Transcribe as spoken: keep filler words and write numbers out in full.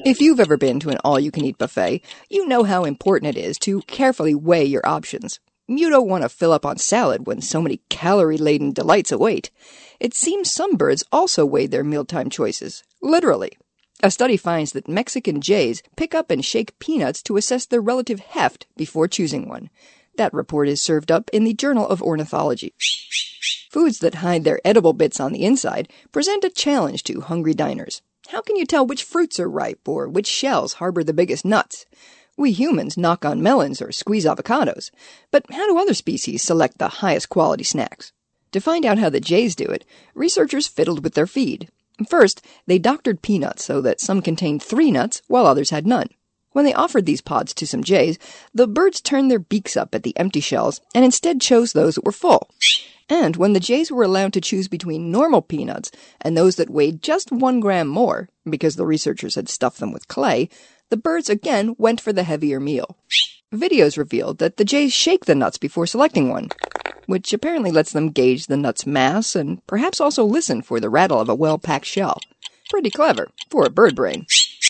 If you've ever been to an all-you-can-eat buffet, you know how important it is to carefully weigh your options. You don't want to fill up on salad when so many calorie-laden delights await. It seems some birds also weigh their mealtime choices, literally. A study finds that Mexican jays pick up and shake peanuts to assess their relative heft before choosing one. That report is served up in the Journal of Ornithology. Foods that hide their edible bits on the inside present a challenge to hungry diners. How can you tell which fruits are ripe or which shells harbor the biggest nuts? We humans knock on melons or squeeze avocados, but how do other species select the highest quality snacks? To find out how the jays do it, researchers fiddled with their feed. First, they doctored peanuts so that some contained three nuts while others had none. When they offered these pods to some jays, the birds turned their beaks up at the empty shells and instead chose those that were full. And when the jays were allowed to choose between normal peanuts and those that weighed just one gram more, because the researchers had stuffed them with clay, the birds again went for the heavier meal. Videos revealed that the jays shake the nuts before selecting one, which apparently lets them gauge the nut's mass and perhaps also listen for the rattle of a well-packed shell. Pretty clever for a bird brain.